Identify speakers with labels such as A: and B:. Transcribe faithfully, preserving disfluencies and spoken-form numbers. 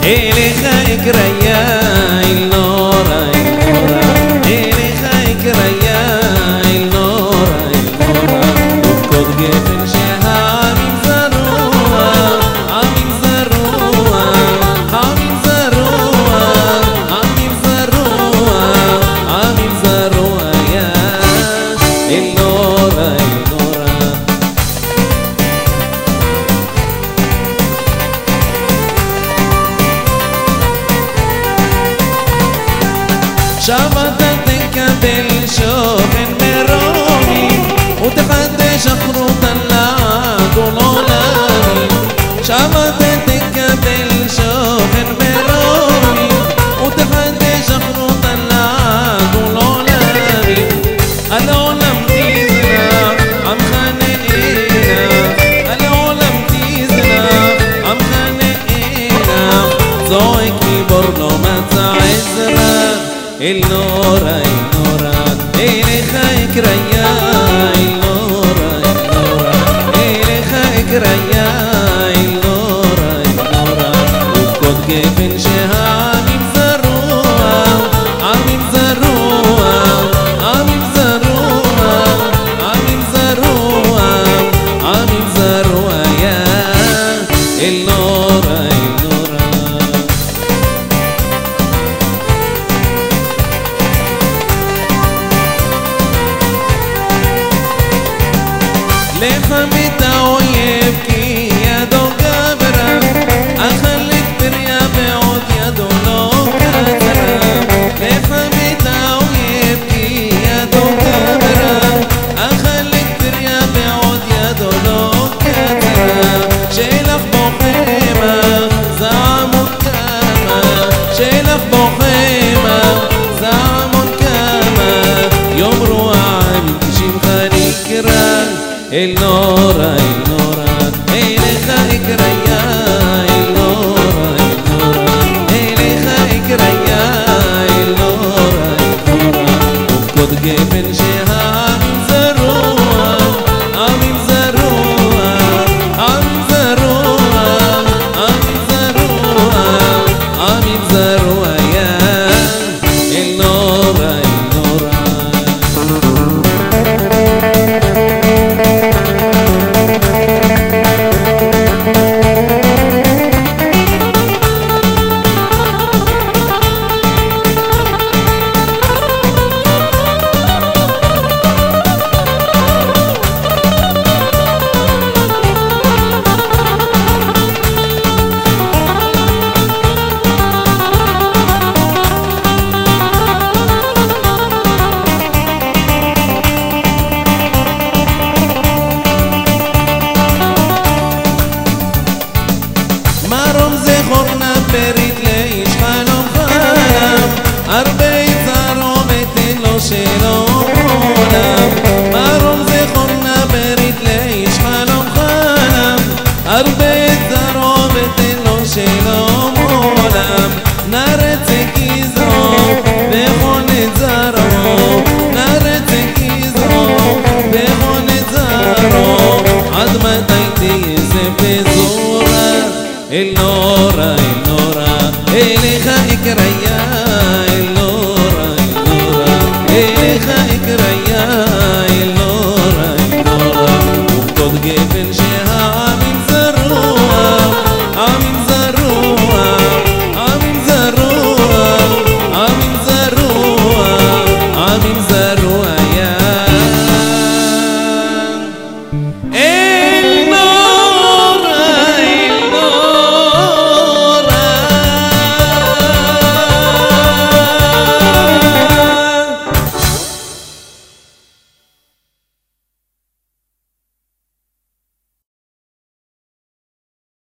A: אליך אקריה אל נורא אל נורא אליך אקריה אל נורא אל נורא ופקוד גפן שהעמים זרוע עמים זרוע עמים זרוע עמים זרוע עמים זרוע יא אל נורא אל נורא שבת תקבל שוכן מרומים ותחדש אחרותה לעגון עולמים שבת תקבל שוכן מרומים ותחדש אחרותה לעגון עולמים על עולם תזרח עמך נאנח על עולם תזרח עמך נאנח זועק גיבור לא מצא עזרה אל נורא אל נורא אליך אקריה אל נורא אל נורא אליך אקריה אל נורא אל נורא ופקוד גפן שהעמים זרוע עמים זרוע עמים זרוע עמים זרוע עמים זרוע יא אל נורא אל נורא לחמית האויב כי ידו גברה החלק פריה ועוד ידו לא קצרה לחמית האויב כי ידו גברה החלק פריה ועוד ידו לא קצרה שלח בוחמה זעמות כמה שלח בוחמה זעמות כמה יאמרו העמים כשמך נקרא אל נורא אל נורא אליך אקריה אל נורא אל נורא אליך אקריה אל נורא אל נורא ופקוד גפן שהעמים זרוע עמים זרוע עמים זרוע עמים זרוע עמים זרוע יא אל נורא אל נורא מרום זכור נפרית לאיש חלום חלם הרבה צרו ותן לו שלום